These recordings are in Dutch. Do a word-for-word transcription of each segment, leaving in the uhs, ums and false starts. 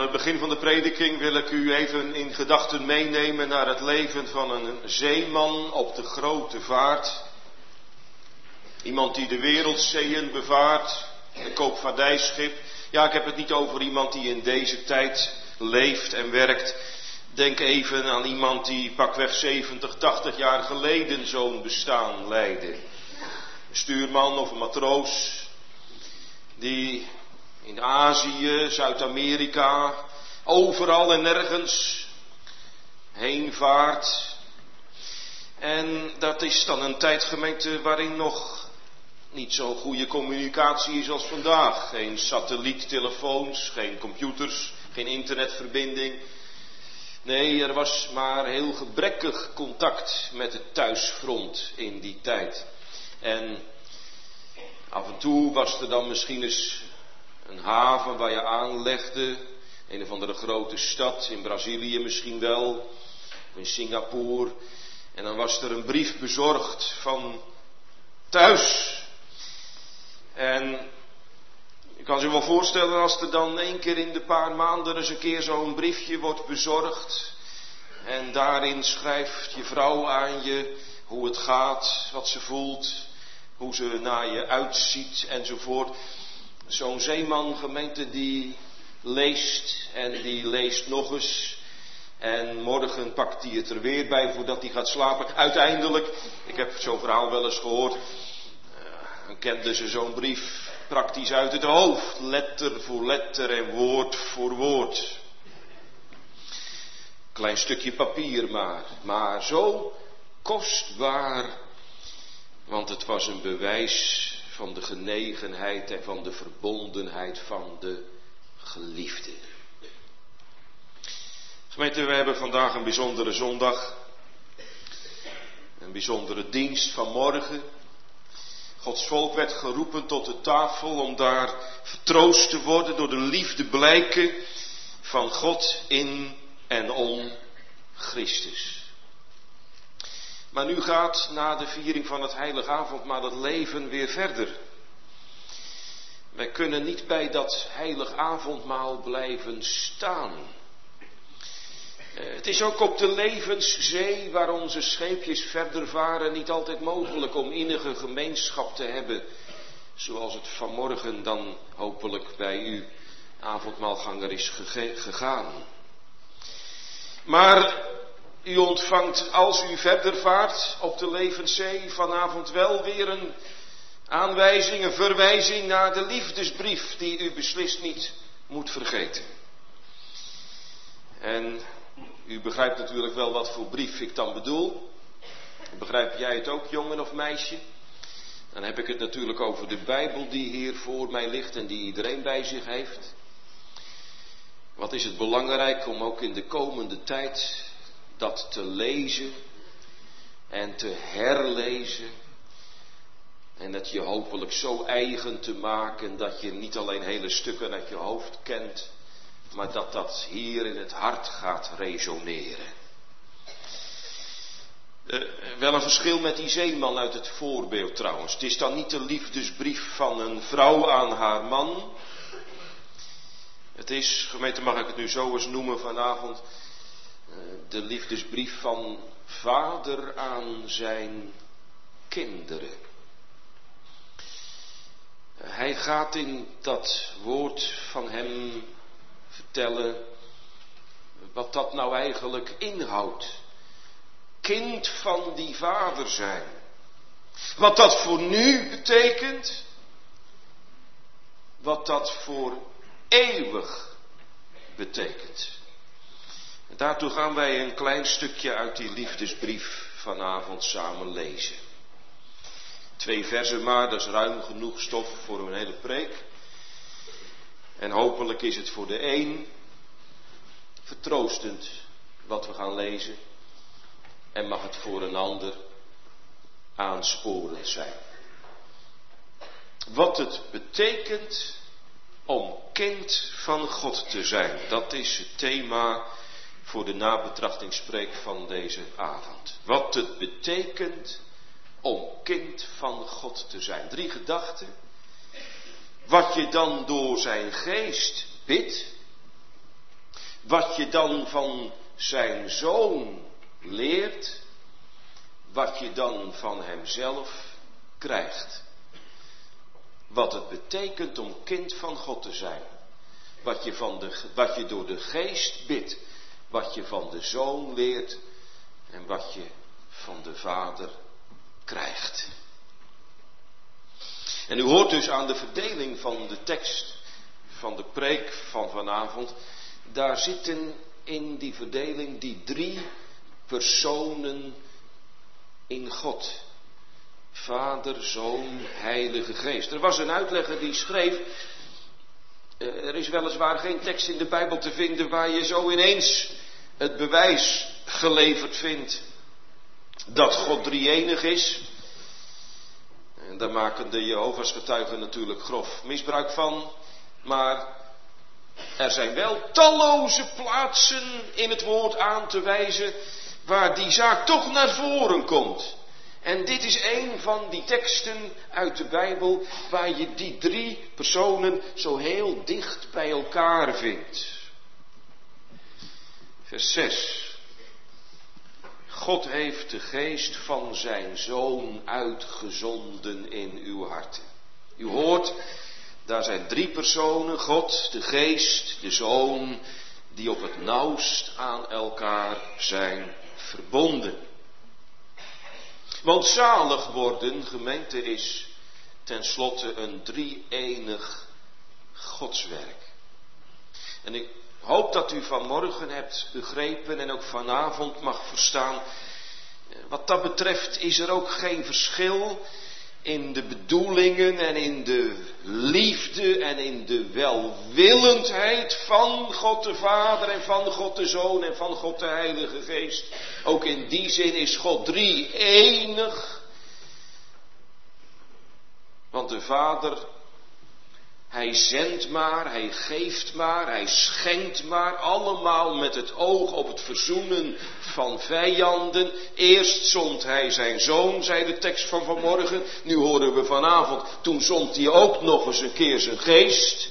het begin van de prediking wil ik u even in gedachten meenemen naar het leven van een zeeman op de grote vaart. Iemand die de wereldzeeën bevaart, een koopvaardijschip. Ja, ik heb het niet over iemand die in deze tijd leeft en werkt. Denk even aan iemand die pakweg zeventig, tachtig jaar geleden zo'n bestaan leidde. Een stuurman of een matroos die in Azië, Zuid-Amerika, overal en nergens heen vaart. En dat is dan een tijdgemeente waarin nog niet zo'n goede communicatie is als vandaag. Geen satelliettelefoons, geen computers, geen internetverbinding. Nee, er was maar heel gebrekkig contact met het thuisfront in die tijd. En af en toe was er dan misschien eens een haven waar je aanlegde. Een of andere grote stad, in Brazilië misschien wel, of in Singapore. En dan was er een brief bezorgd van thuis. En je kan zich wel voorstellen als er dan één keer in de paar maanden eens een keer zo'n briefje wordt bezorgd. En daarin schrijft je vrouw aan je hoe het gaat, wat ze voelt, hoe ze naar je uitziet enzovoort. Zo'n zeeman, gemeente, die leest en die leest nog eens. En morgen pakt hij het er weer bij voordat hij gaat slapen. Uiteindelijk, ik heb zo'n verhaal wel eens gehoord, dan kenden ze zo'n brief praktisch uit het hoofd. Letter voor letter en woord voor woord. Klein stukje papier maar, maar zo kostbaar. Want het was een bewijs van de genegenheid en van de verbondenheid van de geliefde. Gemeente, we hebben vandaag een bijzondere zondag. Een bijzondere dienst van morgen. Gods volk werd geroepen tot de tafel om daar vertroost te worden door de liefde blijken van God in en om Christus. Maar nu gaat na de viering van het heilige avondmaal het leven weer verder. Wij kunnen niet bij dat heilig avondmaal blijven staan. Het is ook op de levenszee waar onze scheepjes verder varen niet altijd mogelijk om innige gemeenschap te hebben. Zoals het vanmorgen dan hopelijk bij u avondmaalganger is gege- gegaan. Maar u ontvangt als u verder vaart op de levenszee vanavond wel weer een aanwijzing, een verwijzing naar de liefdesbrief die u beslist niet moet vergeten. En u begrijpt natuurlijk wel wat voor brief ik dan bedoel. Begrijp jij het ook, jongen of meisje? Dan heb ik het natuurlijk over de Bijbel die hier voor mij ligt en die iedereen bij zich heeft. Wat is het belangrijk om ook in de komende tijd dat te lezen en te herlezen. En dat je hopelijk zo eigen te maken dat je niet alleen hele stukken uit je hoofd kent, maar dat dat hier in het hart gaat resoneren. Uh, wel een verschil met die zeeman uit het voorbeeld trouwens. Het is dan niet de liefdesbrief van een vrouw aan haar man. Het is, gemeente mag ik het nu zo eens noemen vanavond, uh, de liefdesbrief van vader aan zijn kinderen. Uh, hij gaat in dat woord van hem vertellen wat dat nou eigenlijk inhoudt. Kind van die vader zijn. Wat dat voor nu betekent. Wat dat voor eeuwig betekent. En daartoe gaan wij een klein stukje uit die liefdesbrief vanavond samen lezen. Twee versen maar, dat is ruim genoeg stof voor een hele preek. En hopelijk is het voor de een vertroostend wat we gaan lezen. En mag het voor een ander aansporend zijn. Wat het betekent om kind van God te zijn. Dat is het thema voor de nabetrachtingspreek van deze avond. Wat het betekent om kind van God te zijn. Drie gedachten. Wat je dan door zijn geest bidt. wat je dan van zijn zoon leert, wat je dan van hemzelf krijgt. Wat het betekent om kind van God te zijn. Wat je, van de, wat je door de geest bidt. Wat je van de zoon leert. En wat je van de vader krijgt. En u hoort dus aan de verdeling van de tekst van de preek van vanavond. Daar zitten in die verdeling die drie personen in God. Vader, Zoon, Heilige Geest. Er was een uitlegger die schreef, er is weliswaar geen tekst in de Bijbel te vinden waar je zo ineens het bewijs geleverd vindt dat God drie-enig is. En daar maken de Jehovah's getuigen natuurlijk grof misbruik van. Maar er zijn wel talloze plaatsen in het woord aan te wijzen waar die zaak toch naar voren komt. En dit is een van die teksten uit de Bijbel waar je die drie personen zo heel dicht bij elkaar vindt. Vers zes. God heeft de geest van zijn Zoon uitgezonden in uw harten. U hoort, daar zijn drie personen, God, de Geest, de Zoon, die op het nauwst aan elkaar zijn verbonden. Want zalig worden, gemeente, is tenslotte een drie-enig godswerk. En ik hoop dat u vanmorgen hebt begrepen en ook vanavond mag verstaan. Wat dat betreft is er ook geen verschil in de bedoelingen en in de liefde en in de welwillendheid van God de Vader en van God de Zoon en van God de Heilige Geest. Ook in die zin is God drie-enig. Want de Vader, hij zendt maar, hij geeft maar, hij schenkt maar, allemaal met het oog op het verzoenen van vijanden. Eerst zond hij zijn Zoon, zei de tekst van vanmorgen. Nu horen we vanavond, toen zond hij ook nog eens een keer zijn Geest.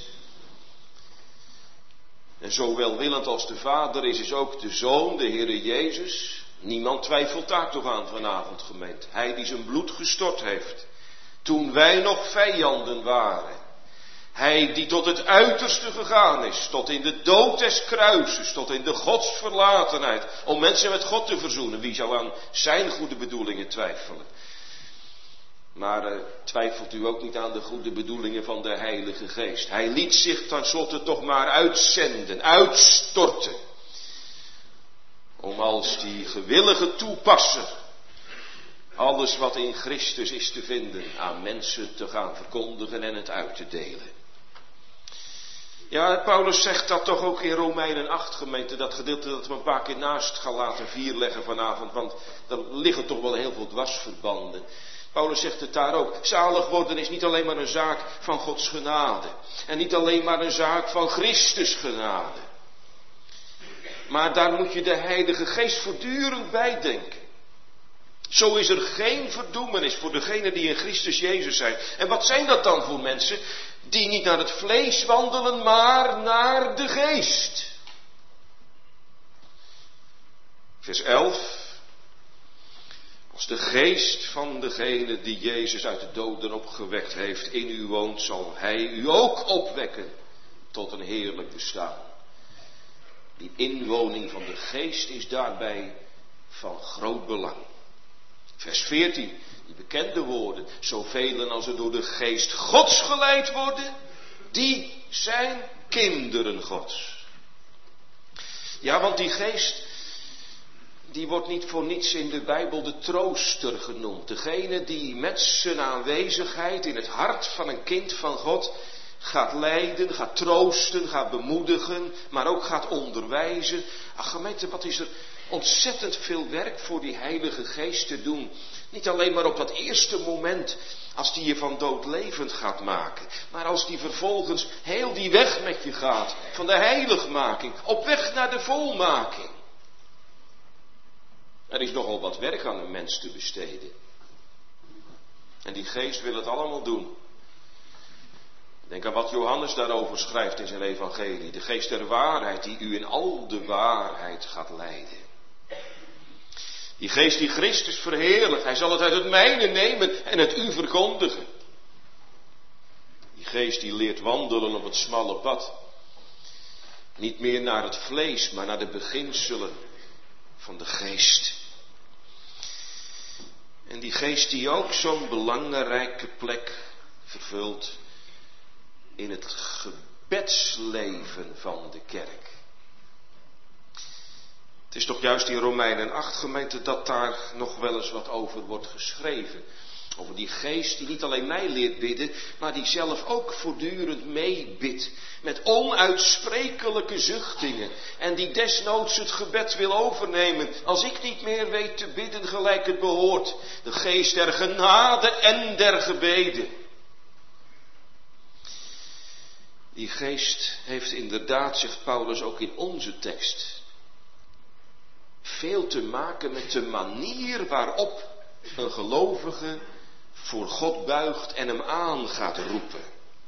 En zo welwillend als de Vader is, is ook de Zoon, de Heere Jezus. Niemand twijfelt daar toch aan vanavond, gemeente. Hij die zijn bloed gestort heeft, toen wij nog vijanden waren. Hij die tot het uiterste gegaan is, tot in de dood des kruises, tot in de godsverlatenheid, om mensen met God te verzoenen. Wie zou aan zijn goede bedoelingen twijfelen? Maar uh, twijfelt u ook niet aan de goede bedoelingen van de Heilige Geest? Hij liet zich tenslotte toch maar uitzenden, uitstorten. Om als die gewillige toepasser alles wat in Christus is te vinden aan mensen te gaan verkondigen en het uit te delen. Ja, Paulus zegt dat toch ook in Romeinen acht, gemeente, dat gedeelte dat we een paar keer naast Galaten vier leggen vanavond, want er liggen toch wel heel veel dwarsverbanden. Paulus zegt het daar ook, zalig worden is niet alleen maar een zaak van Gods genade en niet alleen maar een zaak van Christus genade. Maar daar moet je de Heilige Geest voortdurend bij denken. Zo is er geen verdoemenis voor degenen die in Christus Jezus zijn. En wat zijn dat dan voor mensen? Die niet naar het vlees wandelen, maar naar de geest. Vers elf. Als de geest van degene die Jezus uit de doden opgewekt heeft in u woont, zal hij u ook opwekken tot een heerlijk bestaan. Die inwoning van de geest is daarbij van groot belang. Vers veertien, die bekende woorden. Zoveel als er door de geest Gods geleid worden, die zijn kinderen Gods. Ja, want die geest, die wordt niet voor niets in de Bijbel de trooster genoemd. Degene die met zijn aanwezigheid in het hart van een kind van God gaat leiden, gaat troosten, gaat bemoedigen, maar ook gaat onderwijzen. Ach gemeente, wat is er ontzettend veel werk voor die Heilige Geest te doen. Niet alleen maar op dat eerste moment, als die je van dood levend gaat maken. Maar als die vervolgens heel die weg met je gaat, van de heiligmaking, op weg naar de volmaking. Er is nogal wat werk aan een mens te besteden. En die Geest wil het allemaal doen. Denk aan wat Johannes daarover schrijft in zijn evangelie. De geest der waarheid die u in al de waarheid gaat leiden. Die geest die Christus verheerlijkt. Hij zal het uit het mijne nemen en het u verkondigen. Die geest die leert wandelen op het smalle pad. Niet meer naar het vlees, maar naar de beginselen van de geest. En die geest die ook zo'n belangrijke plek vervult in het gebedsleven van de kerk. Het is toch juist in Romeinen acht gemeente dat daar nog wel eens wat over wordt geschreven. Over die geest die niet alleen mij leert bidden, maar die zelf ook voortdurend meebidt. Met onuitsprekelijke zuchtingen. En die desnoods het gebed wil overnemen. Als ik niet meer weet te bidden gelijk het behoort. De geest der genade en der gebeden. Die geest heeft inderdaad, zegt Paulus ook in onze tekst, veel te maken met de manier waarop een gelovige voor God buigt en hem aan gaat roepen.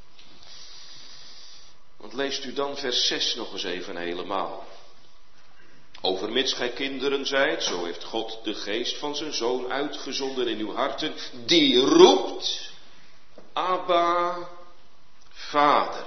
Want leest u dan vers zes nog eens even helemaal. Overmits gij kinderen zijt, zo heeft God de geest van zijn Zoon uitgezonden in uw harten, die roept, Abba, Vader.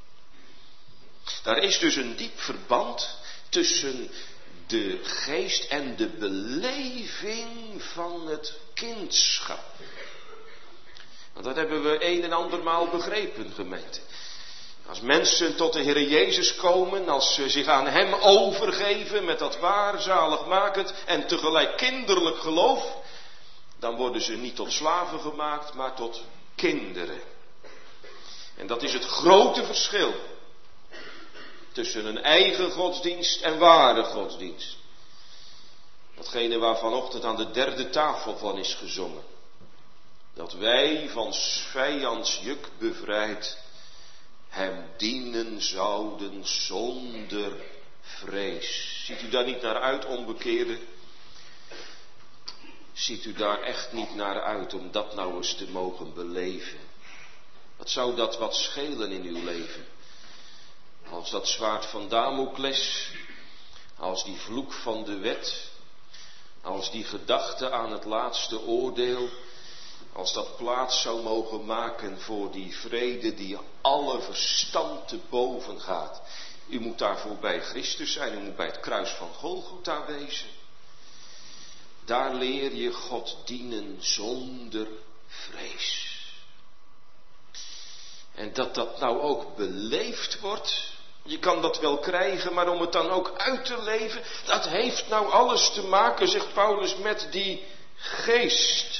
Daar is dus een diep verband tussen de geest en de beleving van het kindschap. Want dat hebben we een en andermaal begrepen, gemeente. Als mensen tot de Heer Jezus komen, als ze zich aan Hem overgeven met dat waar, zaligmakend en tegelijk kinderlijk geloof, dan worden ze niet tot slaven gemaakt, maar tot kinderen. En dat is het grote verschil tussen een eigen godsdienst en ware godsdienst. Datgene waar vanochtend aan de derde tafel van is gezongen. Dat wij van 's vijands juk bevrijd Hem dienen zouden zonder vrees. Ziet u daar niet naar uit, onbekeerde? Ziet u daar echt niet naar uit om dat nou eens te mogen beleven? Wat zou dat wat schelen in uw leven? Als dat zwaard van Damokles, als die vloek van de wet, als die gedachte aan het laatste oordeel, als dat plaats zou mogen maken voor die vrede die alle verstand te boven gaat. U moet daarvoor bij Christus zijn, u moet bij het kruis van Golgotha wezen. Daar leer je God dienen zonder vrees. En dat dat nou ook beleefd wordt, je kan dat wel krijgen, maar om het dan ook uit te leven, dat heeft nou alles te maken, zegt Paulus, met die geest.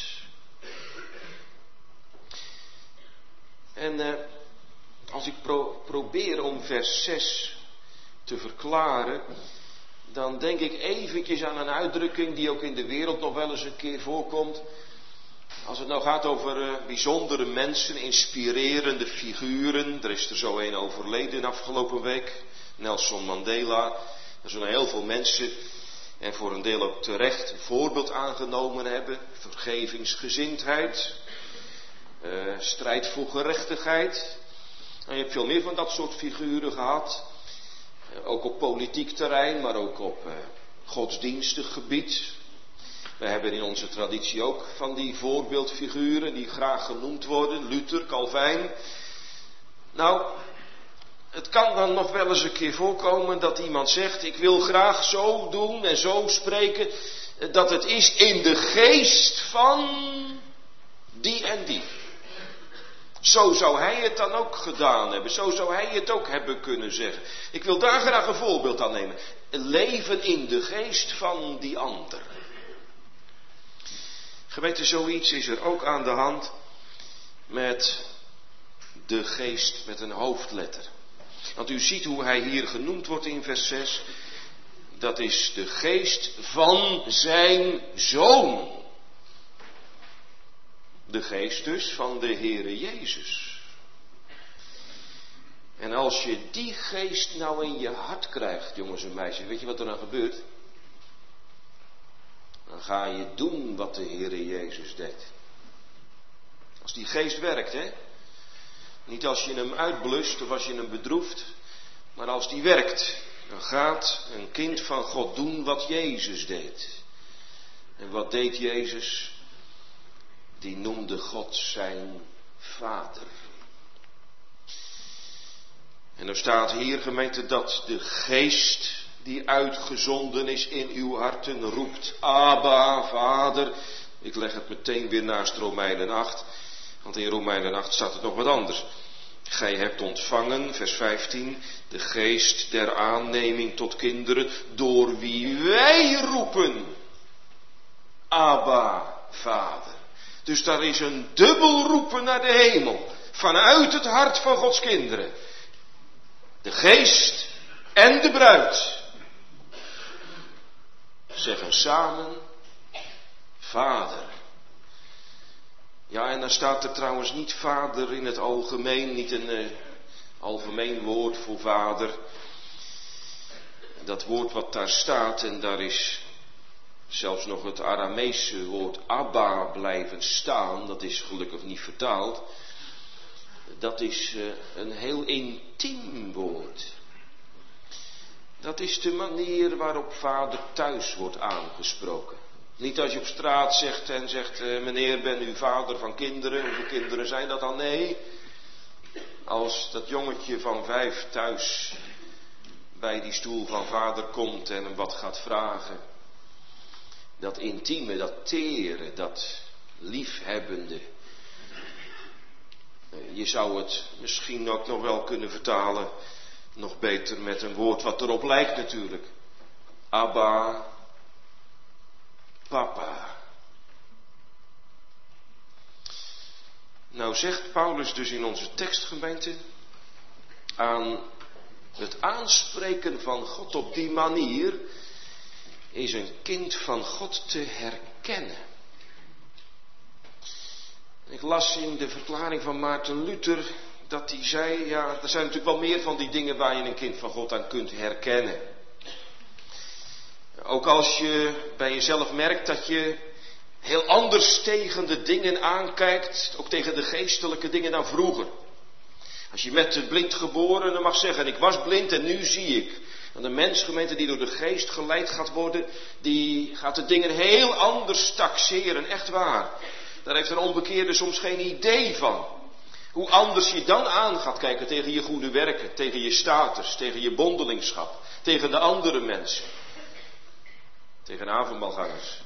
En eh, als ik pro- probeer om vers zes te verklaren, dan denk ik eventjes aan een uitdrukking die ook in de wereld nog wel eens een keer voorkomt. Als het nou gaat over uh, bijzondere mensen, inspirerende figuren. Er is er zo een overleden afgelopen week. Nelson Mandela. Er zijn heel veel mensen, en voor een deel ook terecht, een voorbeeld aangenomen hebben. Vergevingsgezindheid. Uh, strijd voor gerechtigheid. En je hebt veel meer van dat soort figuren gehad. Uh, ook op politiek terrein, maar ook op uh, godsdienstig gebied. We hebben in onze traditie ook van die voorbeeldfiguren die graag genoemd worden. Luther, Calvijn. Nou, het kan dan nog wel eens een keer voorkomen dat iemand zegt, ik wil graag zo doen en zo spreken, dat het is in de geest van die en die. Zo zou hij het dan ook gedaan hebben. Zo zou hij het ook hebben kunnen zeggen. Ik wil daar graag een voorbeeld aan nemen. Leven in de geest van die ander. Geweten, zoiets is er ook aan de hand met de geest met een hoofdletter. Want u ziet hoe hij hier genoemd wordt in vers zes. Dat is de geest van zijn Zoon. De geest dus van de Heere Jezus. En als je die geest nou in je hart krijgt, jongens en meisjes, weet je wat er dan gebeurt? Dan ga je doen wat de Heere Jezus deed. Als die geest werkt, hè. Niet als je hem uitblust of als je hem bedroeft, maar als die werkt. Dan gaat een kind van God doen wat Jezus deed. En wat deed Jezus? Die noemde God zijn Vader. En er staat hier, gemeente, dat de geest die uitgezonden is in uw harten roept, Abba, Vader. Ik leg het meteen weer naast Romeinen acht, want in Romeinen acht staat het nog wat anders. Gij hebt ontvangen, vers vijftien, de geest der aanneming tot kinderen, door wie wij roepen, Abba, Vader. Dus daar is een dubbel roepen naar de hemel, vanuit het hart van Gods kinderen. De geest en de bruid zeggen samen, Vader. Ja, en dan staat er trouwens niet vader in het algemeen, niet een uh, algemeen woord voor vader. Dat woord wat daar staat, en daar is zelfs nog het Arameese woord Abba blijven staan, dat is gelukkig niet vertaald. Dat is uh, een heel intiem woord. Dat is de manier waarop vader thuis wordt aangesproken. Niet als je op straat zegt en zegt, uh, meneer, ben u vader van kinderen? Hoeveel kinderen zijn dat dan? Nee. Als dat jongetje van vijf thuis bij die stoel van vader komt en hem wat gaat vragen. Dat intieme, dat tere, dat liefhebbende. Je zou het misschien ook nog wel kunnen vertalen, nog beter met een woord wat erop lijkt natuurlijk. Abba, Papa. Nou zegt Paulus dus in onze tekstgemeente, aan het aanspreken van God op die manier is een kind van God te herkennen. Ik las in de verklaring van Maarten Luther dat hij zei, ja, er zijn natuurlijk wel meer van die dingen waar je een kind van God aan kunt herkennen. Ook als je bij jezelf merkt dat je heel anders tegen de dingen aankijkt, ook tegen de geestelijke dingen dan vroeger. Als je met het blind geborene mag zeggen, ik was blind en nu zie ik. En de mensgemeente die door de geest geleid gaat worden, die gaat de dingen heel anders taxeren, echt waar. Daar heeft een onbekeerde soms geen idee van. Hoe anders je dan aan gaat kijken tegen je goede werken, tegen je status, tegen je bondelingschap, tegen de andere mensen. Tegen avondmaalgangers.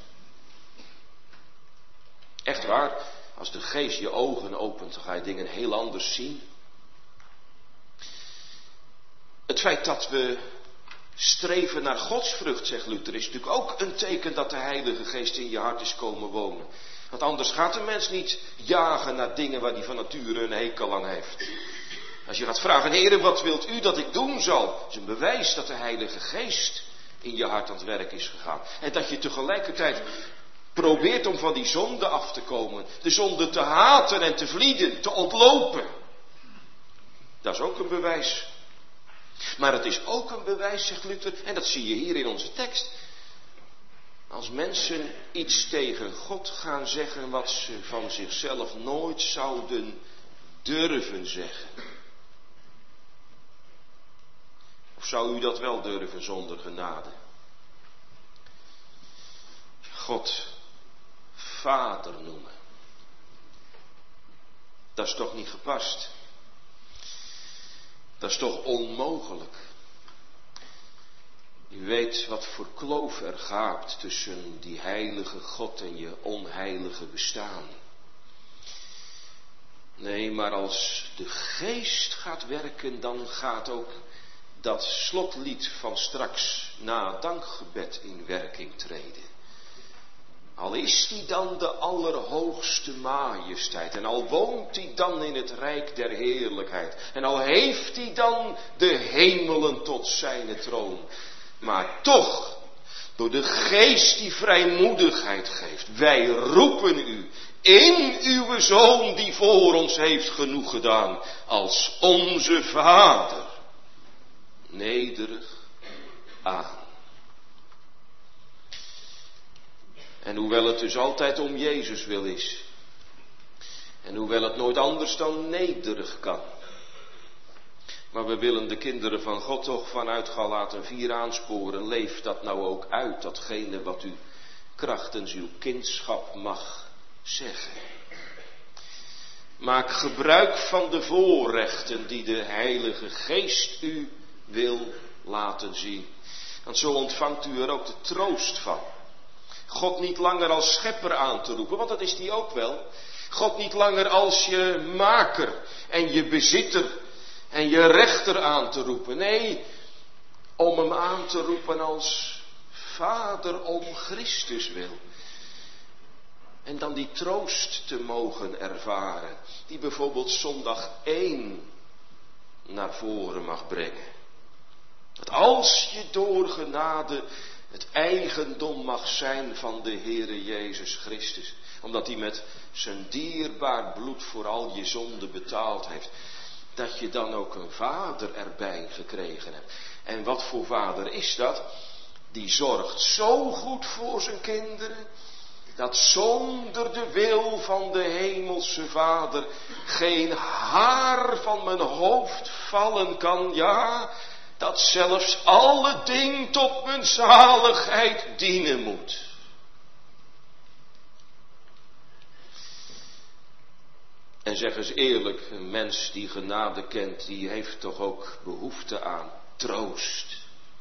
Echt waar, als de geest je ogen opent, dan ga je dingen heel anders zien. Het feit dat we streven naar godsvrucht, zegt Luther, is natuurlijk ook een teken dat de Heilige Geest in je hart is komen wonen. Want anders gaat een mens niet jagen naar dingen waar hij van nature een hekel aan heeft. Als je gaat vragen, Heere, wat wilt u dat ik doen zal? Is een bewijs dat de Heilige Geest in je hart aan het werk is gegaan. En dat je tegelijkertijd probeert om van die zonde af te komen. De zonde te haten en te vlieden, te ontlopen. Dat is ook een bewijs. Maar het is ook een bewijs, zegt Luther, en dat zie je hier in onze tekst. Als mensen iets tegen God gaan zeggen wat ze van zichzelf nooit zouden durven zeggen. Of zou u dat wel durven zonder genade? God Vader noemen. Dat is toch niet gepast? Dat is toch onmogelijk? U weet wat voor kloof er gaat tussen die heilige God en je onheilige bestaan. Nee, maar als de geest gaat werken, dan gaat ook dat slotlied van straks na het dankgebed in werking treden. Al is die dan de allerhoogste majesteit en al woont die dan in het rijk der heerlijkheid en al heeft die dan de hemelen tot zijn troon. Maar toch, door de geest die vrijmoedigheid geeft, wij roepen u in uw Zoon die voor ons heeft genoeg gedaan, als onze Vader, nederig aan. En hoewel het dus altijd om Jezus wil is, En hoewel het nooit anders dan nederig kan. Maar we willen de kinderen van God toch vanuit Galaten vier aansporen. Leef dat nou ook uit, datgene wat u krachtens uw kindschap mag zeggen. Maak gebruik van de voorrechten die de Heilige Geest u wil laten zien. Want zo ontvangt u er ook de troost van. God niet langer als schepper aan te roepen, want dat is die ook wel. God niet langer als je maker en je bezitter en je rechter aan te roepen. Nee, om hem aan te roepen als Vader om Christus wil. En dan die troost te mogen ervaren, die bijvoorbeeld zondag één naar voren mag brengen. Dat als je door genade het eigendom mag zijn van de Heere Jezus Christus, omdat hij met zijn dierbaar bloed voor al je zonde betaald heeft, dat je dan ook een vader erbij gekregen hebt. En wat voor vader is dat? Die zorgt zo goed voor zijn kinderen, dat zonder de wil van de hemelse Vader geen haar van mijn hoofd vallen kan. Ja, dat zelfs alle ding tot mijn zaligheid dienen moet. En zeg eens eerlijk, een mens die genade kent, die heeft toch ook behoefte aan troost.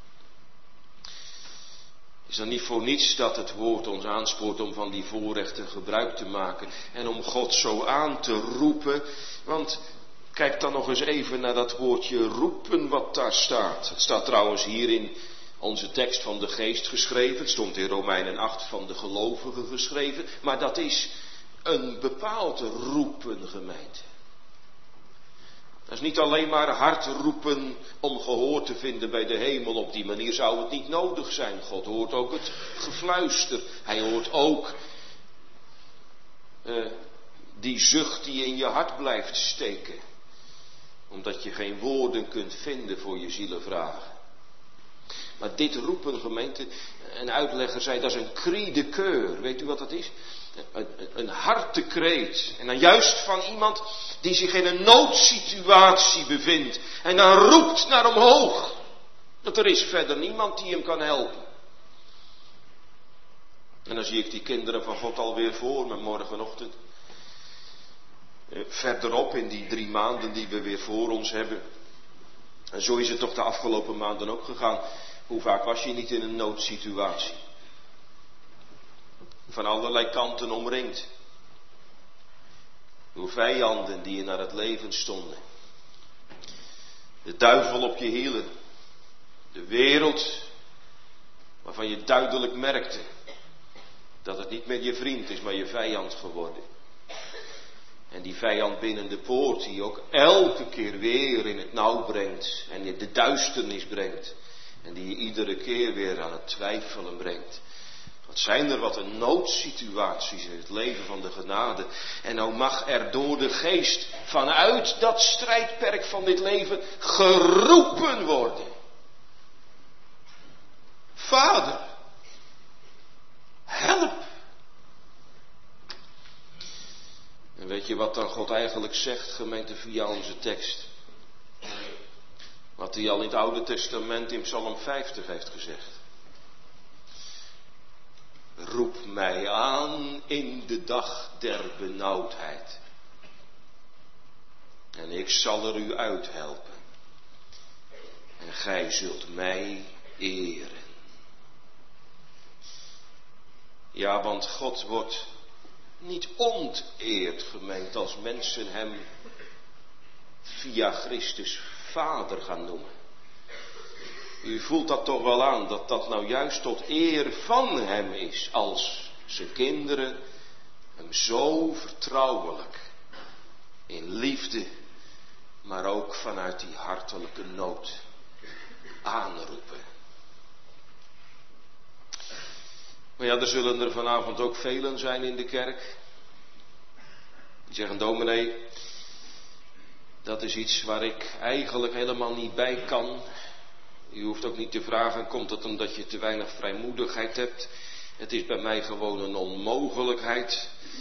Is dan niet voor niets dat het woord ons aanspoort om van die voorrechten gebruik te maken en om God zo aan te roepen. Want kijk dan nog eens even naar dat woordje roepen wat daar staat. Het staat trouwens hier in onze tekst van de geest geschreven. Het stond in Romeinen acht van de gelovigen geschreven. Maar dat is een bepaald roepen, gemeente. Dat is niet alleen maar hard roepen om gehoor te vinden bij de hemel. Op die manier zou het niet nodig zijn. God hoort ook het gefluister. Hij hoort ook uh, die zucht die in je hart blijft steken. Omdat je geen woorden kunt vinden voor je zielenvragen. Maar dit roepen, gemeente, een uitlegger zei, dat is een cri de coeur. Weet u wat dat is? Een, een hartekreet. En dan juist van iemand die zich in een noodsituatie bevindt. En dan roept naar omhoog. Dat er is verder niemand die hem kan helpen. En dan zie ik die kinderen van God alweer voor me morgenochtend. Verderop in die drie maanden die we weer voor ons hebben. En zo is het toch de afgelopen maanden ook gegaan. Hoe vaak was je niet in een noodsituatie? Van allerlei kanten omringd. Door vijanden die je naar het leven stonden. De duivel op je hielen. De wereld waarvan je duidelijk merkte dat het niet meer je vriend is, maar je vijand geworden. En die vijand binnen de poort die ook elke keer weer in het nauw brengt en in de duisternis brengt. En die je iedere keer weer aan het twijfelen brengt. Wat zijn er wat een noodsituaties in het leven van de genade. En nou mag er door de geest vanuit dat strijdperk van dit leven geroepen worden. Vader, help. En weet je wat dan God eigenlijk zegt, gemeente, via onze tekst? Wat hij al in het Oude Testament in Psalm vijftig heeft gezegd. Roep mij aan in de dag der benauwdheid. En ik zal er u uithelpen. En gij zult mij eren. Ja, want God wordt niet onteerd, gemeente, als mensen hem via Christus Vader gaan noemen. U voelt dat toch wel aan, dat dat nou juist tot eer van hem is, als zijn kinderen hem zo vertrouwelijk, in liefde, maar ook vanuit die hartelijke nood aanroepen. Maar ja, er zullen er vanavond ook velen zijn in de kerk. Die zeggen, dominee, dat is iets waar ik eigenlijk helemaal niet bij kan. U hoeft ook niet te vragen, komt het omdat je te weinig vrijmoedigheid hebt? Het is bij mij gewoon een onmogelijkheid.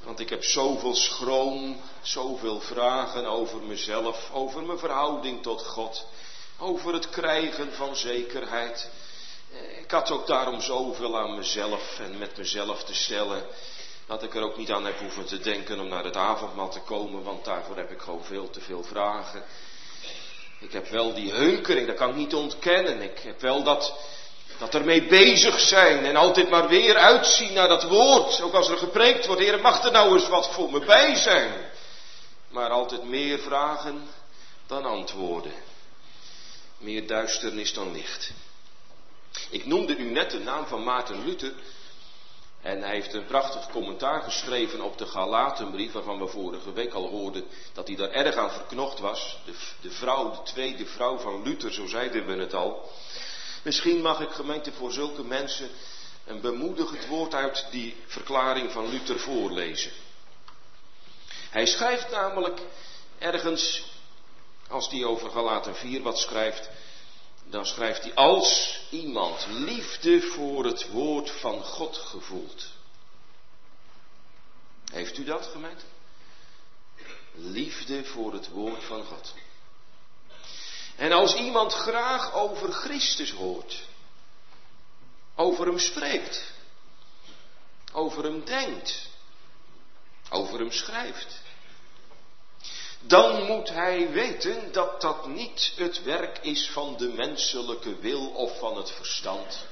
Want ik heb zoveel schroom, zoveel vragen over mezelf, over mijn verhouding tot God, over het krijgen van zekerheid. Ik had ook daarom zoveel aan mezelf en met mezelf te stellen, dat ik er ook niet aan heb hoeven te denken om naar het avondmaal te komen, want daarvoor heb ik gewoon veel te veel vragen. Ik heb wel die hunkering, dat kan ik niet ontkennen. Ik heb wel dat, dat ermee bezig zijn en altijd maar weer uitzien naar dat woord. Ook als er gepreekt wordt, Heer, mag er nou eens wat voor me bij zijn. Maar altijd meer vragen dan antwoorden. Meer duisternis dan licht. Ik noemde u net de naam van Maarten Luther. En hij heeft een prachtig commentaar geschreven op de Galatenbrief, waarvan we vorige week al hoorden dat hij daar erg aan verknocht was. De, de vrouw, de tweede vrouw van Luther, zo zeiden we het al. Misschien mag ik, gemeente, voor zulke mensen een bemoedigend woord uit die verklaring van Luther voorlezen. Hij schrijft namelijk ergens, als hij over Galaten vier wat schrijft, dan schrijft hij: als iemand liefde voor het woord van God gevoelt. Heeft u dat, gemeente? Liefde voor het woord van God. En als iemand graag over Christus hoort, over hem spreekt, over hem denkt, over hem schrijft, dan moet hij weten dat dat niet het werk is van de menselijke wil of van het verstand,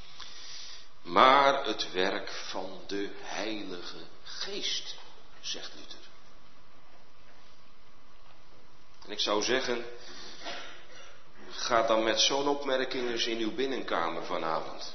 maar het werk van de Heilige Geest, zegt Luther. En ik zou zeggen, ga dan met zo'n opmerking eens in uw binnenkamer vanavond.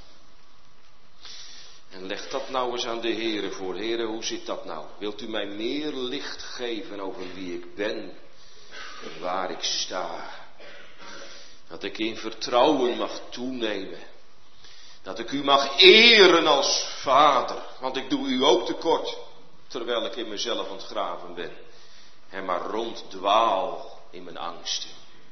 En leg dat nou eens aan de Heere voor. Heere, hoe zit dat nou? Wilt u mij meer licht geven over wie ik ben en waar ik sta? Dat ik in vertrouwen mag toenemen. Dat ik u mag eren als vader. Want ik doe u ook tekort, terwijl ik in mezelf aan het graven ben. En maar ronddwaal in mijn angsten.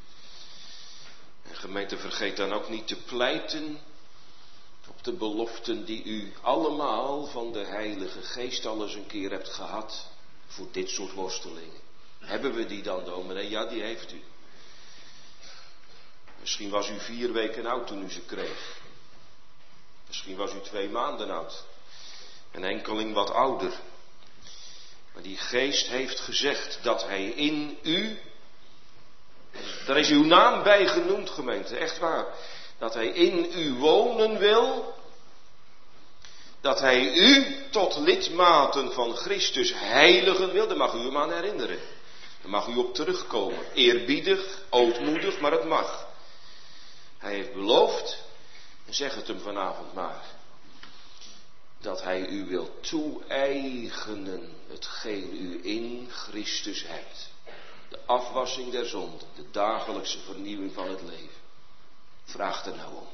En gemeente, vergeet dan ook niet te pleiten op de beloften die u allemaal van de Heilige Geest al eens een keer hebt gehad voor dit soort worstelingen. Hebben we die dan, dominee? Ja, die heeft u. Misschien was u vier weken oud toen u ze kreeg. Misschien was u twee maanden oud. Een enkeling wat ouder. Maar die Geest heeft gezegd dat hij in u, daar is uw naam bij genoemd, gemeente, echt waar. Dat hij in u wonen wil. Dat hij u tot lidmaten van Christus heiligen wil. Daar mag u hem aan herinneren. Daar mag u op terugkomen. Eerbiedig, ootmoedig, maar het mag. Hij heeft beloofd, en zeg het hem vanavond maar, dat hij u wil toe-eigenen hetgeen u in Christus hebt. De afwassing der zonde, de dagelijkse vernieuwing van het leven. Vraag er nou om.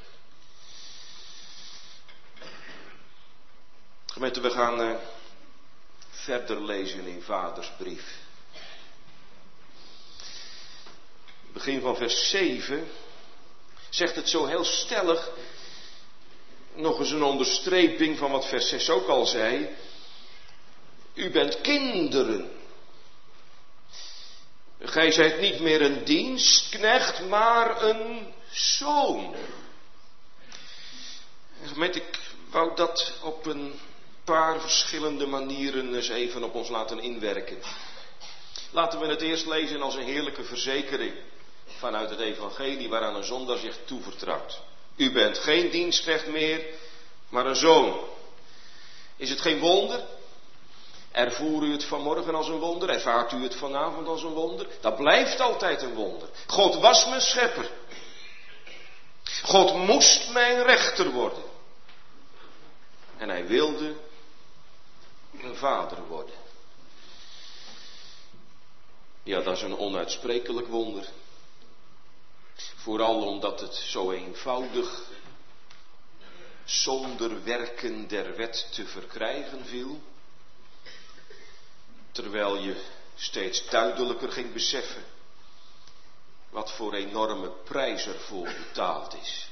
Gemeente, we gaan uh, verder lezen in Vaders brief. Begin van vers zeven zegt het zo heel stellig. Nog eens een onderstreping van wat vers zes ook al zei. U bent kinderen. Gij zijt niet meer een dienstknecht, maar een zoon. Gemeente, ik wou dat op een paar verschillende manieren eens even op ons laten inwerken. Laten we het eerst lezen als een heerlijke verzekering vanuit het evangelie waaraan een zondaar zich toevertrouwt. U bent geen dienstknecht meer, maar een zoon. Is het geen wonder? Ervoer u het vanmorgen als een wonder? Ervaart u het vanavond als een wonder? Dat blijft altijd een wonder. God was mijn schepper. God moest mijn rechter worden. En hij wilde een vader worden. Ja, dat is een onuitsprekelijk wonder. Vooral omdat het zo eenvoudig, zonder werken der wet te verkrijgen viel. Terwijl je steeds duidelijker ging beseffen wat voor enorme prijs ervoor betaald is.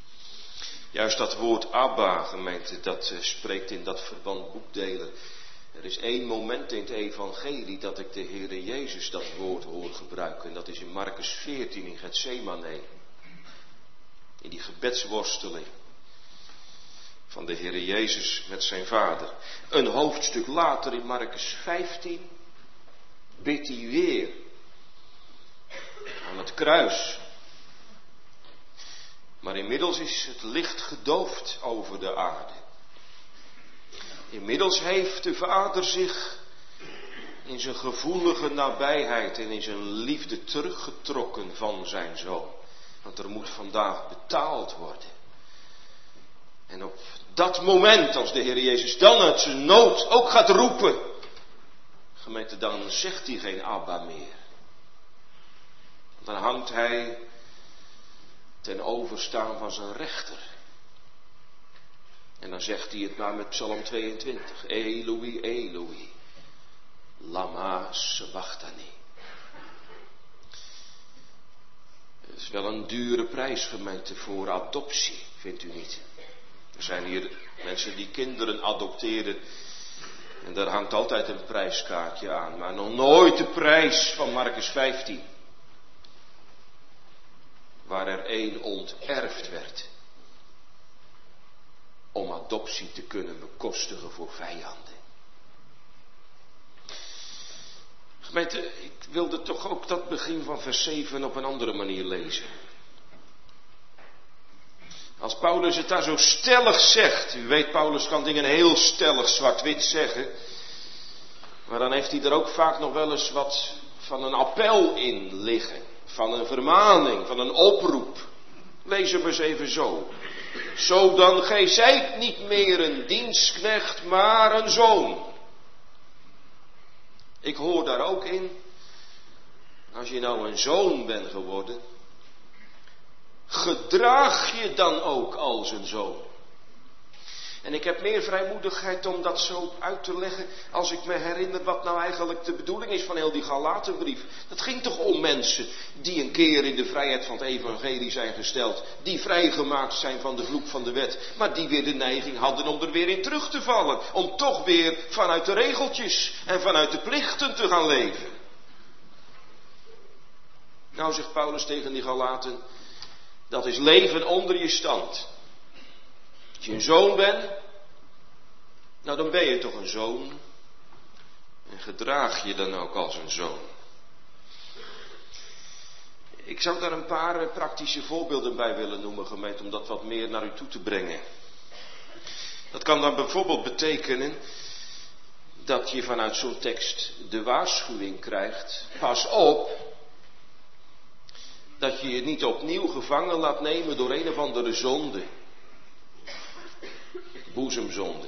Juist dat woord Abba, gemeente, dat uh, spreekt in dat verband boekdelen Er is één moment in het evangelie dat ik de Heere Jezus dat woord hoor gebruiken. En dat is in Marcus veertien in Getsemane. In die gebedsworsteling van de Heere Jezus met zijn vader. Een hoofdstuk later in Marcus vijftien bidt hij weer aan het kruis. Maar inmiddels is het licht gedoofd over de aarde. Inmiddels heeft de Vader zich in zijn gevoelige nabijheid en in zijn liefde teruggetrokken van zijn Zoon. Want er moet vandaag betaald worden. En op dat moment, als de Heer Jezus dan uit zijn nood ook gaat roepen, gemeente, dan zegt hij geen Abba meer. Dan hangt hij ten overstaan van zijn rechter. En dan zegt hij het maar met Psalm tweeëntwintig. Eloi, Eloi, lama sabachthani. Het is wel een dure prijs, gemeente, voor adoptie, vindt u niet? Er zijn hier mensen die kinderen adopteren. En daar hangt altijd een prijskaartje aan. Maar nog nooit de prijs van Marcus vijftien. Waar er één onterfd werd. Om adoptie te kunnen bekostigen voor vijanden. Gemeente, ik wilde toch ook dat begin van vers zeven op een andere manier lezen. Als Paulus het daar zo stellig zegt. U weet, Paulus kan dingen heel stellig zwart-wit zeggen. Maar dan heeft hij er ook vaak nog wel eens wat van een appel in liggen. Van een vermaning, van een oproep. Lees hem eens even zo. Zo dan, gij zijt niet meer een dienstknecht, maar een zoon. Ik hoor daar ook in. Als je nou een zoon bent geworden, gedraag je dan ook als een zoon. En ik heb meer vrijmoedigheid om dat zo uit te leggen als ik me herinner wat nou eigenlijk de bedoeling is van heel die Galatenbrief. Dat ging toch om mensen die een keer in de vrijheid van het evangelie zijn gesteld. Die vrijgemaakt zijn van de vloek van de wet. Maar die weer de neiging hadden om er weer in terug te vallen. Om toch weer vanuit de regeltjes en vanuit de plichten te gaan leven. Nou zegt Paulus tegen die Galaten, dat is leven onder je stand. Als je een zoon bent, nou dan ben je toch een zoon. En gedraag je dan ook als een zoon. Ik zou daar een paar praktische voorbeelden bij willen noemen, gemeente, om dat wat meer naar u toe te brengen. Dat kan dan bijvoorbeeld betekenen dat je vanuit zo'n tekst de waarschuwing krijgt. Pas op, dat je je niet opnieuw gevangen laat nemen door een of andere zonde. Boezemzonde.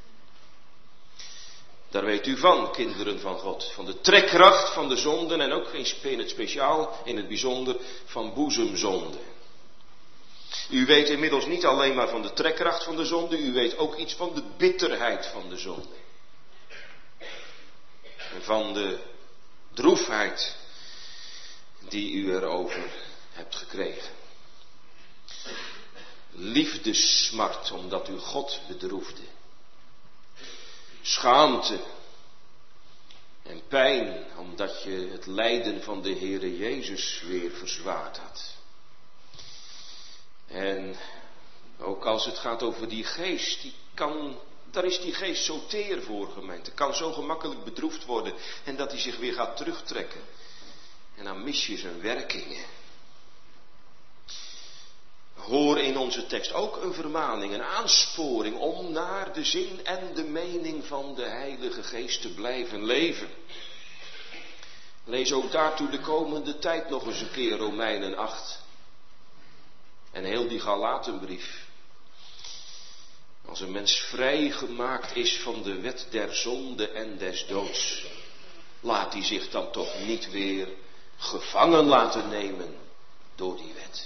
Daar weet u van, kinderen van God. Van de trekkracht van de zonden en ook in het speciaal, in het bijzonder, van boezemzonde. U weet inmiddels niet alleen maar van de trekkracht van de zonde, u weet ook iets van de bitterheid van de zonde. En van de droefheid die u erover hebt gekregen. Liefdesmart omdat u God bedroefde. Schaamte en pijn omdat je het lijden van de Heere Jezus weer verzwaard had. En ook als het gaat over die geest, die kan, daar is die geest zo teer voor, gemeente. Kan zo gemakkelijk bedroefd worden en dat hij zich weer gaat terugtrekken. En dan mis je zijn werkingen. Hoor in onze tekst ook een vermaning, een aansporing om naar de zin en de mening van de Heilige Geest te blijven leven. Lees ook daartoe de komende tijd nog eens een keer Romeinen acht. En heel die Galatenbrief. Als een mens vrijgemaakt is van de wet der zonde en des doods, laat hij zich dan toch niet weer gevangen laten nemen door die wet.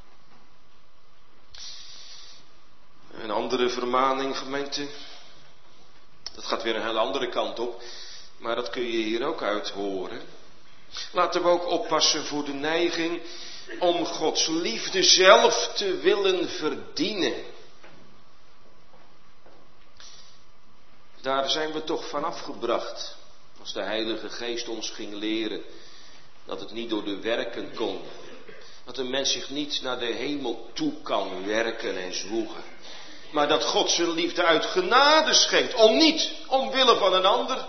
Een andere vermaning, gemeente. Dat gaat weer een hele andere kant op. Maar dat kun je hier ook uit horen. Laten we ook oppassen voor de neiging om Gods liefde zelf te willen verdienen. Daar zijn we toch van afgebracht. Als de Heilige Geest ons ging leren dat het niet door de werken kon. Dat een mens zich niet naar de hemel toe kan werken en zwoegen. Maar dat God zijn liefde uit genade schenkt. Om niet, omwille van een ander.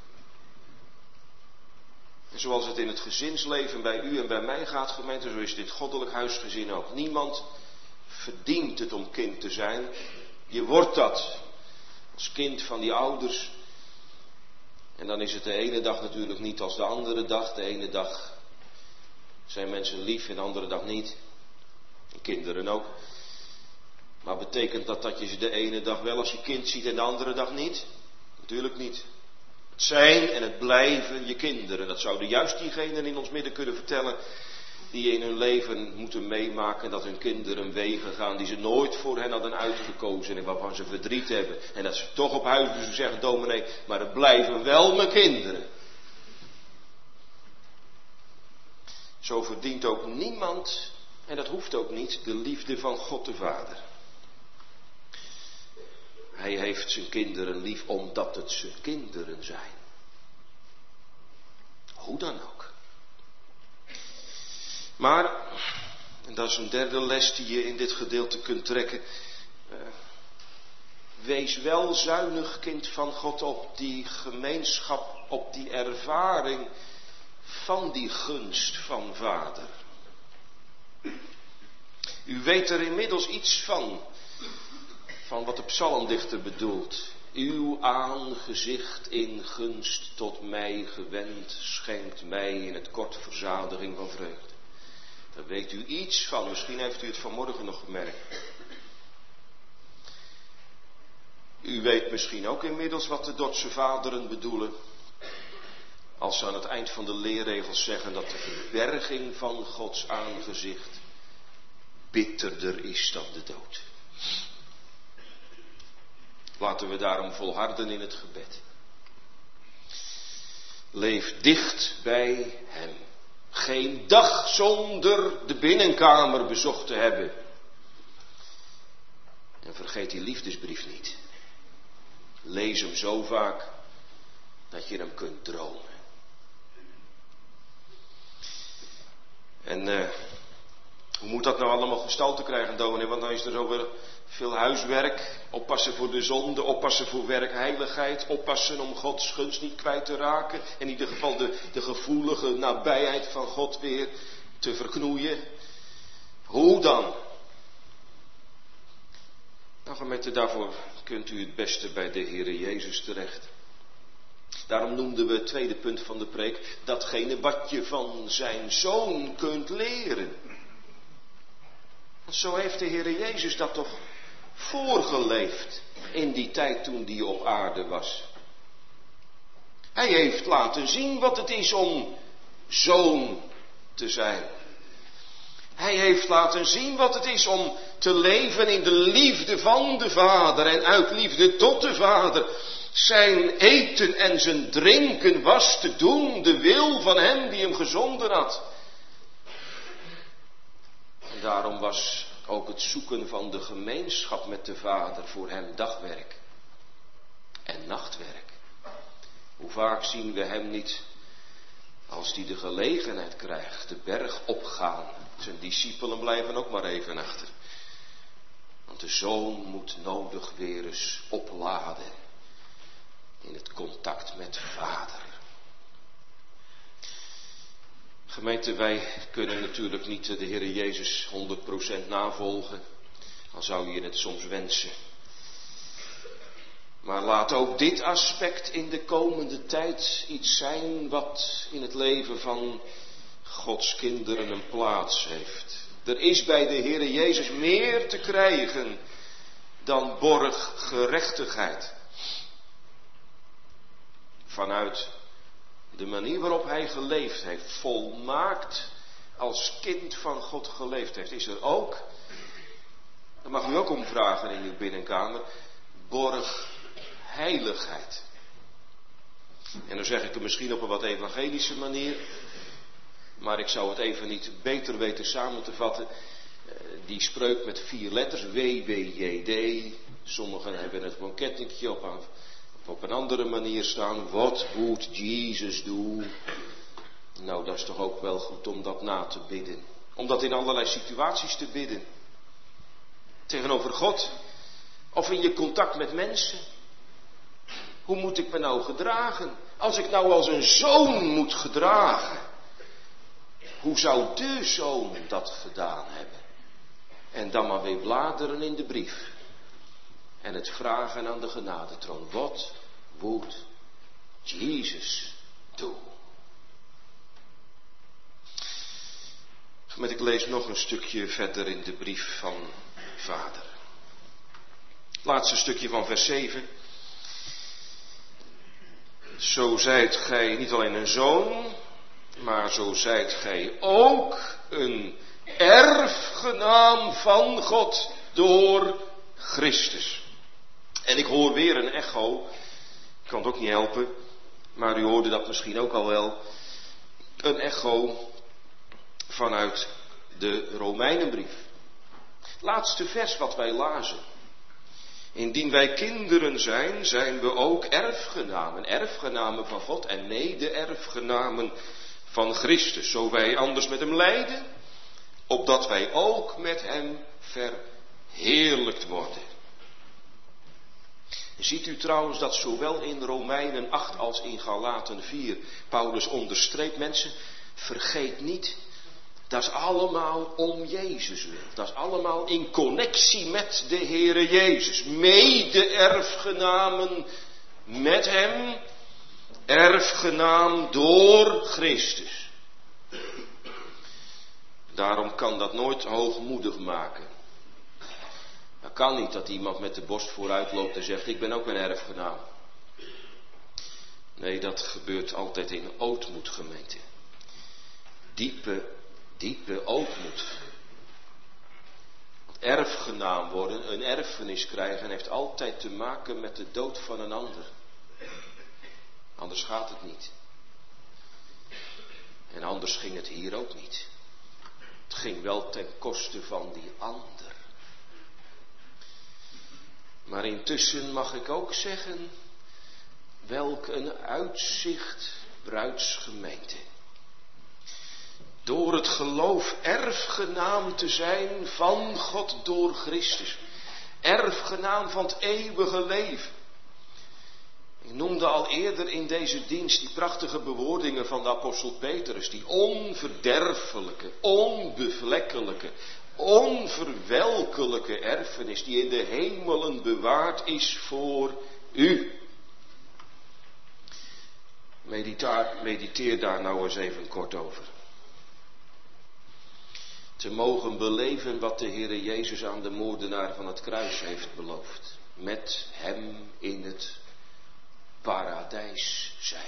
En zoals het in het gezinsleven bij u en bij mij gaat, gemeente, zo is dit goddelijk huisgezin ook. Niemand verdient het om kind te zijn. Je wordt dat als kind van die ouders. En dan is het de ene dag natuurlijk niet als de andere dag. De ene dag zijn mensen lief en de andere dag niet. En kinderen ook. Maar betekent dat dat je ze de ene dag wel als je kind ziet en de andere dag niet? Natuurlijk niet. Het zijn en het blijven je kinderen. Dat zouden juist diegenen in ons midden kunnen vertellen die in hun leven moeten meemaken dat hun kinderen wegen gaan die ze nooit voor hen hadden uitgekozen en waarvan ze verdriet hebben. En dat ze toch op huisbezoek zeggen, dominee, maar het blijven wel mijn kinderen. Zo verdient ook niemand, en dat hoeft ook niet, de liefde van God de Vader. Hij heeft zijn kinderen lief omdat het zijn kinderen zijn. Hoe dan ook. Maar, en dat is een derde les die je in dit gedeelte kunt trekken. Uh, wees wel zuinig, kind van God, op die gemeenschap, op die ervaring van die gunst van Vader. U weet er inmiddels iets van, van wat de psalmdichter bedoelt. Uw aangezicht in gunst tot mij gewend, schenkt mij in het kort verzadiging van vreugde. Daar weet u iets van, misschien heeft u het vanmorgen nog gemerkt. U weet misschien ook inmiddels wat de Dordtse vaderen bedoelen. Als ze aan het eind van de leerregels zeggen dat de verberging van Gods aangezicht bitterder is dan de dood. Laten we daarom volharden in het gebed. Leef dicht bij Hem. Geen dag zonder de binnenkamer bezocht te hebben. En vergeet die liefdesbrief niet. Lees hem zo vaak dat je hem kunt dromen. En uh, hoe moet dat nou allemaal gestalte krijgen, dominee? Want dan is er zo weer veel huiswerk. Oppassen voor de zonde, oppassen voor werkheiligheid. Oppassen om Gods gunst niet kwijt te raken. In ieder geval de, de gevoelige nabijheid van God weer te verknoeien. Hoe dan? Nou, gemeente, daarvoor kunt u het beste bij de Heere Jezus terecht. Daarom noemden we het tweede punt van de preek, datgene wat je van zijn Zoon kunt leren. Want zo heeft de Heere Jezus dat toch voorgeleefd in die tijd toen hij op aarde was. Hij heeft laten zien wat het is om zoon te zijn. Hij heeft laten zien wat het is om te leven in de liefde van de Vader en uit liefde tot de Vader. Zijn eten en zijn drinken was te doen de wil van hem die hem gezonden had. En daarom was ook het zoeken van de gemeenschap met de Vader voor hem dagwerk en nachtwerk. Hoe vaak zien we hem niet, als hij de gelegenheid krijgt, de berg opgaan. Zijn discipelen blijven ook maar even achter. Want de Zoon moet nodig weer eens opladen in het contact met Vader. Gemeente, wij kunnen natuurlijk niet de Heere Jezus honderd procent navolgen. Al zou je het soms wensen. Maar laat ook dit aspect in de komende tijd iets zijn wat in het leven van Gods kinderen een plaats heeft. Er is bij de Heere Jezus meer te krijgen dan borggerechtigheid. Vanuit de manier waarop hij geleefd heeft, volmaakt als kind van God geleefd heeft, is er ook, daar mag u ook om vragen in uw binnenkamer, borgheiligheid. En dan zeg ik het misschien op een wat evangelische manier, maar ik zou het even niet beter weten samen te vatten. Die spreuk met vier letters, W W J D. Sommigen hebben het op een kettingje, op een Op een andere manier staan, what would Jesus do? Nou, dat is toch ook wel goed om dat na te bidden. Om dat in allerlei situaties te bidden. Tegenover God. Of in je contact met mensen. Hoe moet ik me nou gedragen? Als ik nou als een zoon moet gedragen. Hoe zou de zoon dat gedaan hebben? En dan maar weer bladeren in de brief. En het vragen aan de genadetroon. What would Jesus do? Maar ik lees nog een stukje verder in de brief van Vader. Het laatste stukje van vers zeven. Zo zijt gij niet alleen een zoon, maar zo zijt gij ook een erfgenaam van God door Christus. En ik hoor weer een echo, ik kan het ook niet helpen, maar u hoorde dat misschien ook al wel. Een echo vanuit de Romeinenbrief. Laatste vers wat wij lazen. Indien wij kinderen zijn, zijn we ook erfgenamen. Erfgenamen van God en mede-erfgenamen van Christus. Zo wij anders met hem lijden, opdat wij ook met hem verheerlijkt worden. Ziet u trouwens dat zowel in Romeinen acht als in Galaten vier Paulus onderstreept, mensen, vergeet niet, dat is allemaal om Jezus wil. Dat is allemaal in connectie met de Heere Jezus. Mede-erfgenamen met hem, erfgenaam door Christus. Daarom kan dat nooit hoogmoedig maken. Dat kan niet dat iemand met de borst vooruit loopt en zegt, ik ben ook een erfgenaam. Nee, dat gebeurt altijd in ootmoed, gemeente. Diepe, diepe ootmoed. Erfgenaam worden, een erfenis krijgen, heeft altijd te maken met de dood van een ander. Anders gaat het niet. En anders ging het hier ook niet. Het ging wel ten koste van die ander. Maar intussen mag ik ook zeggen, welk een uitzicht, bruidsgemeente. Door het geloof erfgenaam te zijn van God door Christus. Erfgenaam van het eeuwige leven. Ik noemde al eerder in deze dienst die prachtige bewoordingen van de apostel Petrus. Die onverderfelijke, onbevlekkelijke, onverwelkelijke erfenis die in de hemelen bewaard is voor u. Mediteer, mediteer daar nou eens even kort over. Te mogen beleven wat de Heere Jezus aan de moordenaar van het kruis heeft beloofd. Met hem in het paradijs zijn.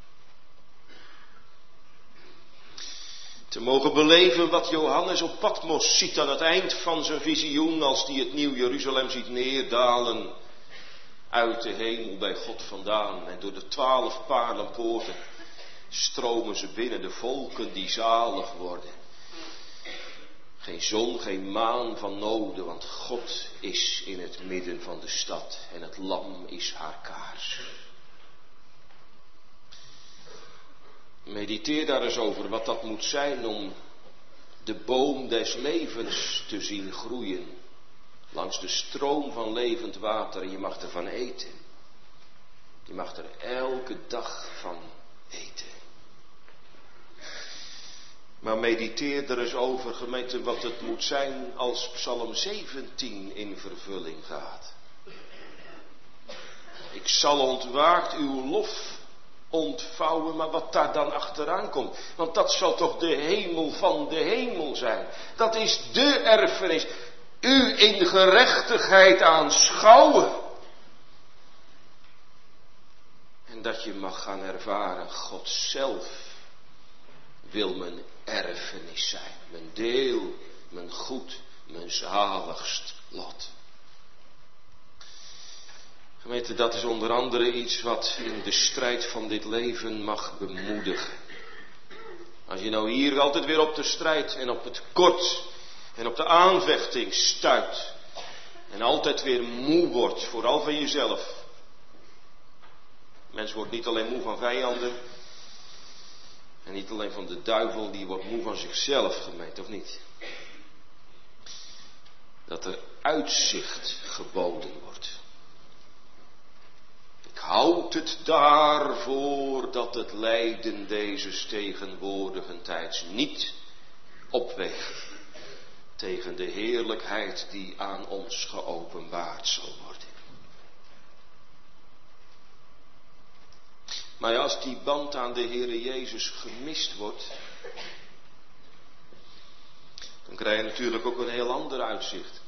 Te mogen beleven wat Johannes op Patmos ziet aan het eind van zijn visioen, als hij het nieuw Jeruzalem ziet neerdalen uit de hemel bij God vandaan. En door de twaalf paarlenpoorten stromen ze binnen, de volken die zalig worden. Geen zon, geen maan van noden, want God is in het midden van de stad en het lam is haar kaars. Mediteer daar eens over wat dat moet zijn om de boom des levens te zien groeien. Langs de stroom van levend water en je mag ervan eten. Je mag er elke dag van eten. Maar mediteer er eens over, gemeente, wat het moet zijn als Psalm zeventien in vervulling gaat. Ik zal ontwaakt uw lof ontvouwen, maar wat daar dan achteraan komt. Want dat zal toch de hemel van de hemel zijn. Dat is de erfenis. U in gerechtigheid aanschouwen. En dat je mag gaan ervaren, God zelf wil mijn erfenis zijn. Mijn deel, mijn goed, mijn zaligst lot. Gemeente, dat is onder andere iets wat in de strijd van dit leven mag bemoedigen. Als je nou hier altijd weer op de strijd en op het kort en op de aanvechting stuit. En altijd weer moe wordt, vooral van jezelf. Mens wordt niet alleen moe van vijanden. En niet alleen van de duivel, die wordt moe van zichzelf, gemeente, of niet? Dat er uitzicht geboden wordt. Ik houd het daarvoor dat het lijden deze tegenwoordige tijds niet opweegt tegen de heerlijkheid die aan ons geopenbaard zal worden. Maar ja, als die band aan de Heere Jezus gemist wordt, dan krijg je natuurlijk ook een heel ander uitzicht.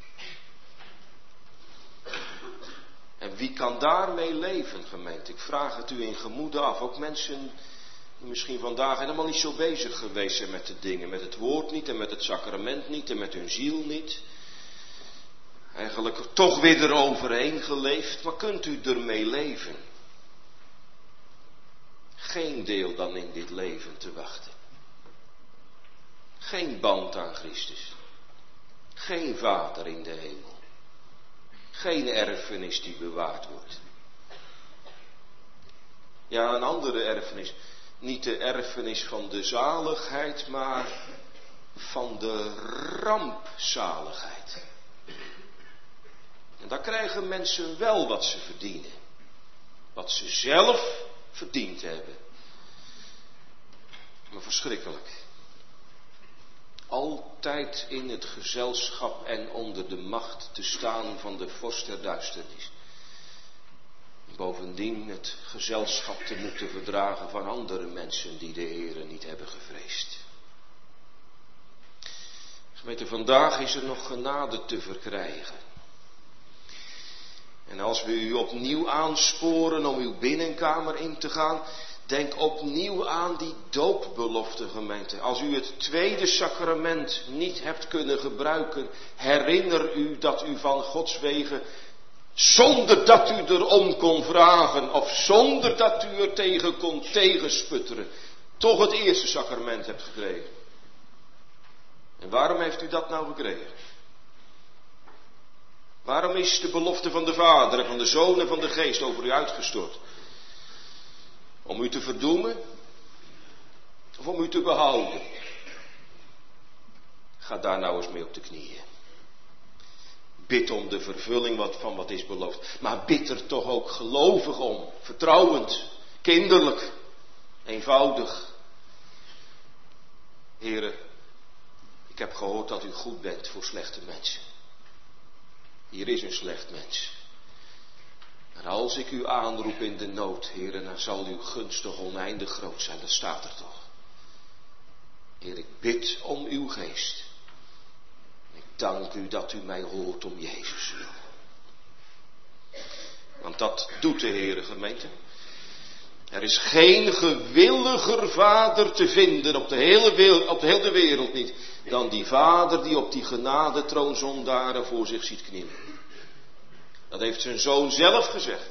En wie kan daarmee leven, gemeente? Ik vraag het u in gemoede af. Ook mensen die misschien vandaag helemaal niet zo bezig geweest zijn met de dingen. Met het woord niet en met het sacrament niet en met hun ziel niet. Eigenlijk toch weer eroverheen geleefd. Maar kunt u ermee leven? Geen deel dan in dit leven te wachten. Geen band aan Christus. Geen vader in de hemel. Geen erfenis die bewaard wordt. Ja, een andere erfenis. Niet de erfenis van de zaligheid, maar van de rampzaligheid. En daar krijgen mensen wel wat ze verdienen. Wat ze zelf verdiend hebben. Maar verschrikkelijk. Altijd in het gezelschap en onder de macht te staan van de vorst der duisternis. Bovendien het gezelschap te moeten verdragen van andere mensen die de Heere niet hebben gevreesd. Gemeente, vandaag is er nog genade te verkrijgen. En als we u opnieuw aansporen om uw binnenkamer in te gaan, denk opnieuw aan die doopbelofte, gemeente. Als u het tweede sacrament niet hebt kunnen gebruiken, herinner u dat u van Gods wegen, zonder dat u erom kon vragen, of zonder dat u er tegen kon tegensputteren, toch het eerste sacrament hebt gekregen. En waarom heeft u dat nou gekregen? Waarom is de belofte van de Vader en van de Zoon en van de Geest over u uitgestort? Om u te verdoemen? Of om u te behouden? Ga daar nou eens mee op de knieën. Bid om de vervulling van wat is beloofd. Maar bid er toch ook gelovig om. Vertrouwend. Kinderlijk. Eenvoudig. Heere, ik heb gehoord dat u goed bent voor slechte mensen. Hier is een slecht mens. En als ik u aanroep in de nood, Heere, dan zal uw gunst toch oneindig groot zijn. Dat staat er toch. Heer, ik bid om uw geest. Ik dank u dat u mij hoort om Jezus wil. Want dat doet de Heere, gemeente. Er is geen gewilliger vader te vinden op de hele wereld, op de hele wereld niet, dan die vader die op die genadetroon zondaren voor zich ziet knielen. Dat heeft zijn zoon zelf gezegd.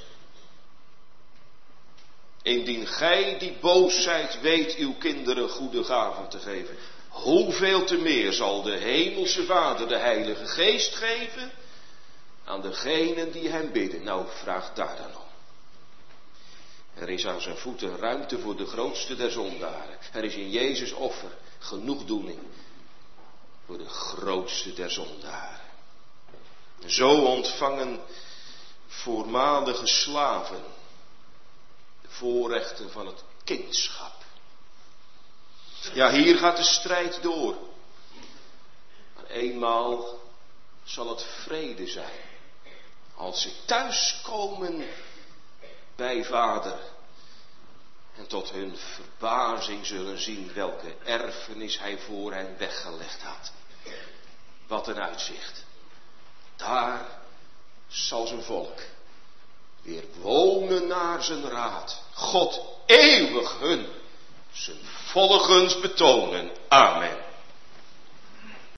Indien gij die boos zijt, weet uw kinderen goede gaven te geven. Hoeveel te meer zal de hemelse Vader de Heilige Geest geven aan degenen die hem bidden. Nou, vraag daar dan om. Er is aan zijn voeten ruimte voor de grootste der zondaren. Er is in Jezus offer genoegdoening voor de grootste der zondaren. Zo ontvangen voormalige slaven de voorrechten van het kindschap. Ja, hier gaat de strijd door. Maar eenmaal zal het vrede zijn. Als ze thuiskomen bij Vader. En tot hun verbazing zullen zien welke erfenis hij voor hen weggelegd had. Wat een uitzicht. Daar zal zijn volk weer wonen naar zijn raad. God eeuwig hun zijn volle gunst betonen. Amen.